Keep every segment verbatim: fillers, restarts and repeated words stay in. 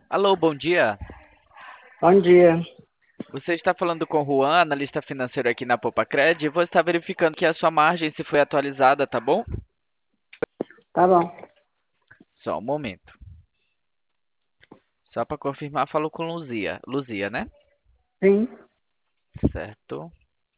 Alô, bom dia. Bom dia. Você está falando com o Juan, analista financeiro aqui na Popacred. Vou estar verificando que a sua margem se foi atualizada, tá bom? Tá bom. Só um momento. Só para confirmar, falo com Luzia. Luzia, né? Sim. Certo.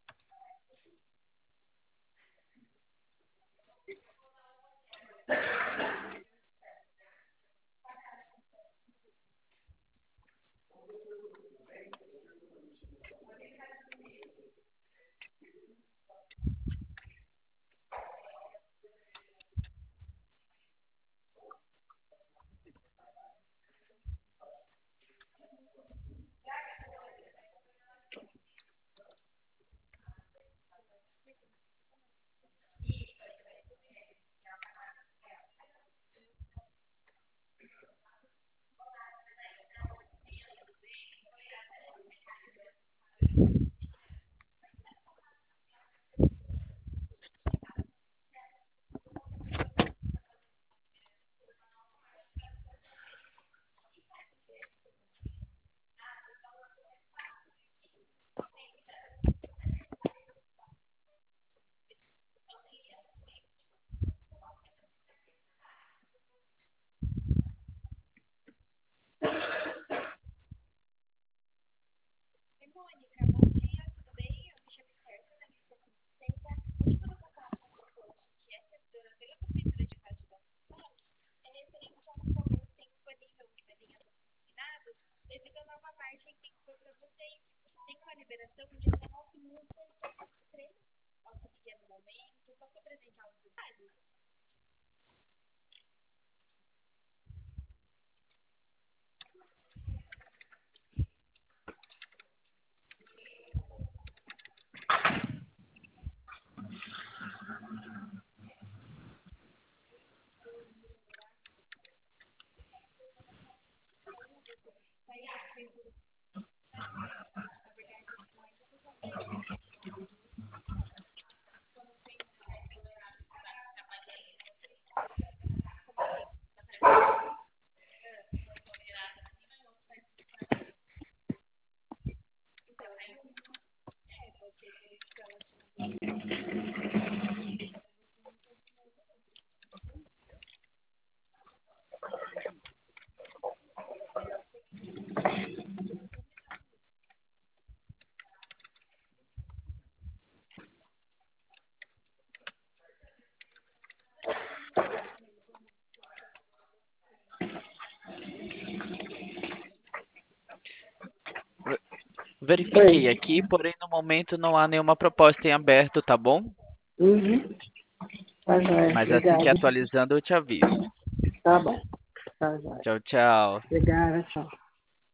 Oi. Verifiquei aqui, porém no momento não há nenhuma proposta em aberto, tá bom? Uhum. Tá jóia. Mas assim que Obrigada. atualizando eu te aviso. Tá bom. Tá jóia. Tchau, tchau. Obrigada, tchau.